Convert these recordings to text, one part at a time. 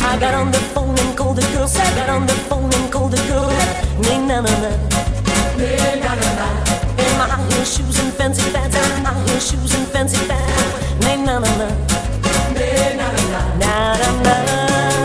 I got on the phone and called the girl. I got on the phone and called the girl. Nee, na na na. Nee, na na na. In my high heel shoes and fancy pants. In my high heel shoes and fancy pants. Nee, na na na. Nee, na na na. Na na na.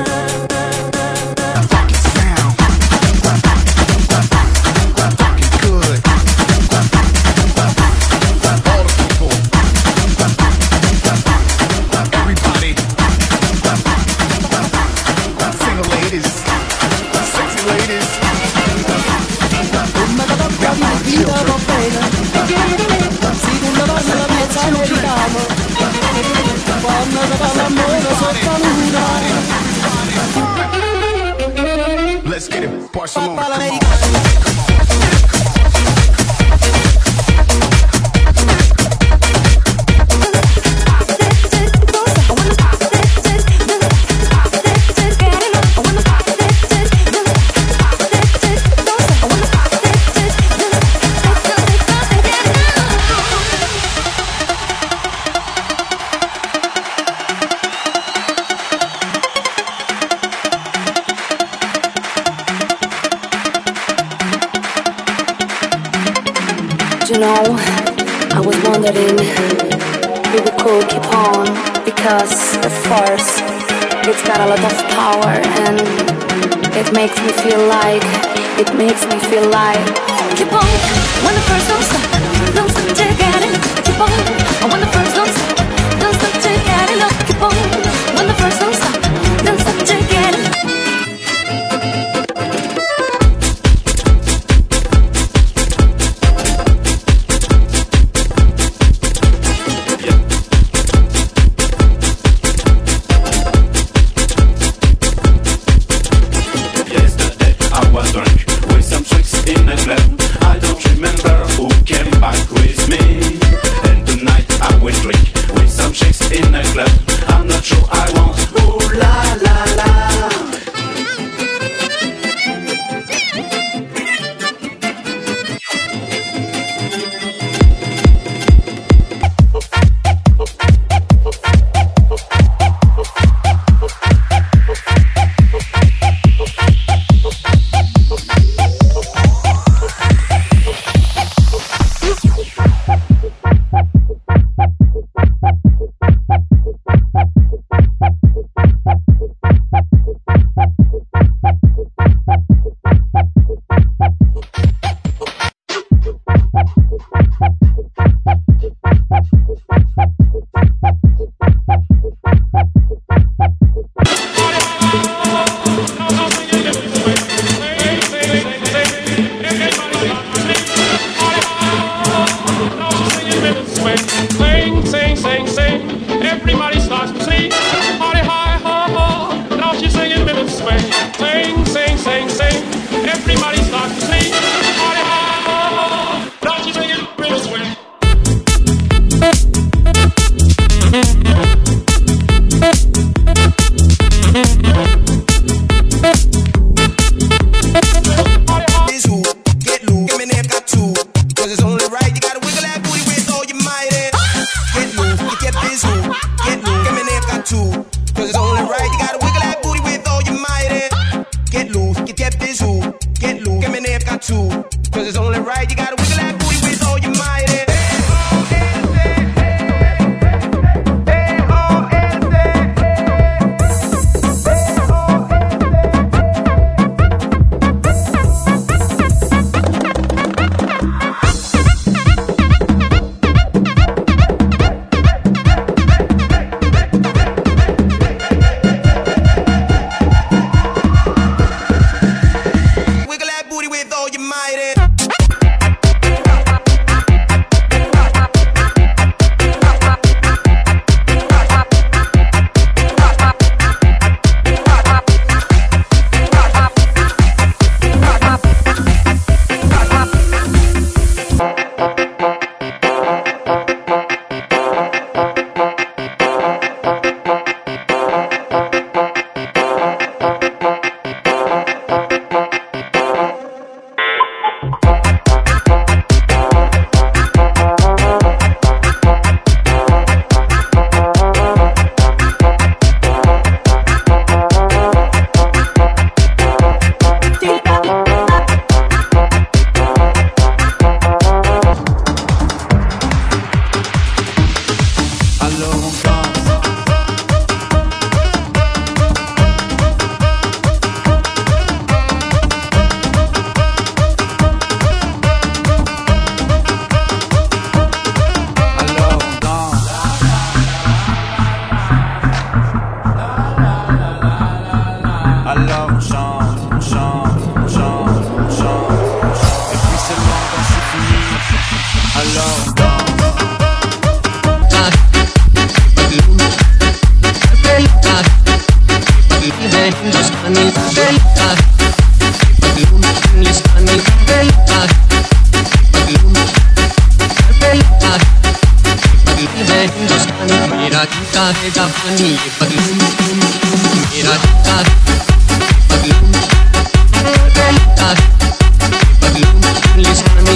Let's get it, Barcelona. You know, I was wondering if we could keep on, because the force, it's got a lot of power, and it makes me feel like keep on, when the first don't stop to get it, keep on, when the first don't stop to get it, keep on, when the first don't stop to get it. I don't remember who came back with me, and tonight I will drink chante, chante, chante, chante, chante. Et puis seulement quand c'est fini, alors danse. मेरा जूता है जापानी ये पगलू मेरा जूता पगलू पगलू लिसानी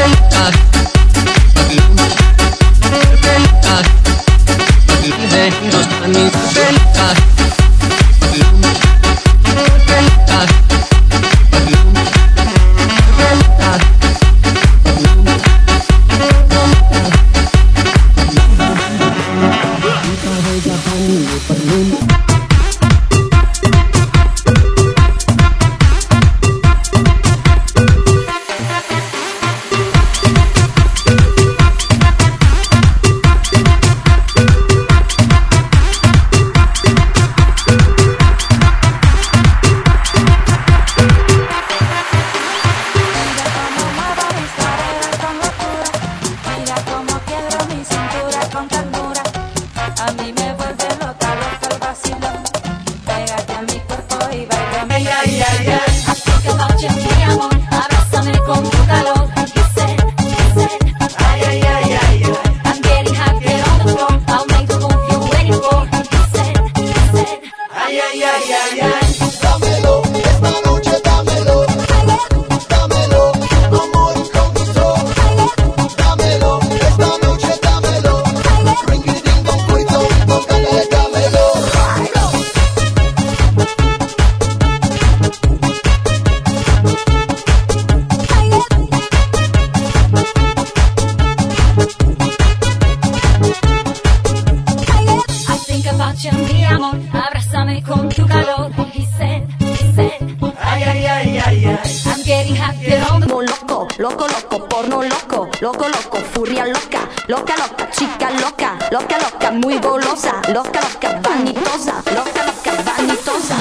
पगलू पगलू है हिंदुस्तानी Muy golosa, loca, loca, vanitosa, loca, loca, vanitosa.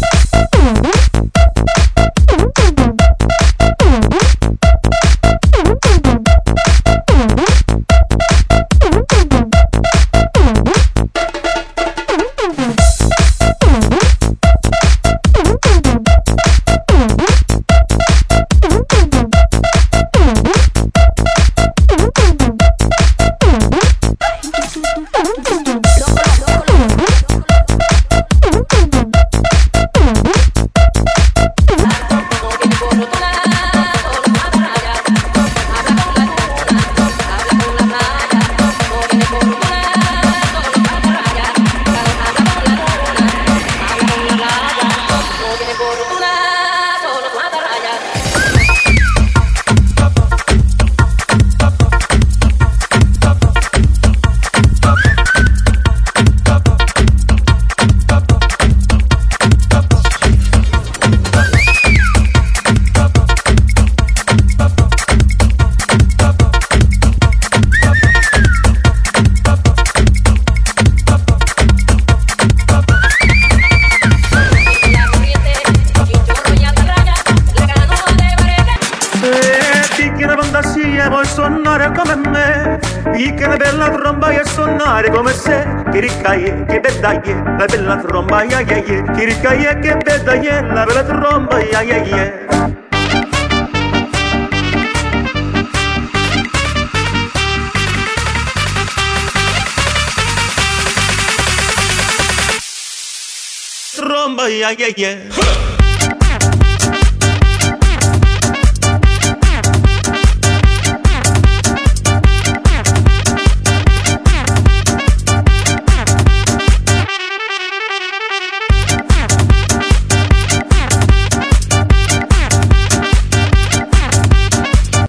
Che bella è, la bella tromba, ya ya ya. Kirikaye, che bella è, la bella tromba, ya ya ya. Tromba, ya ya ya.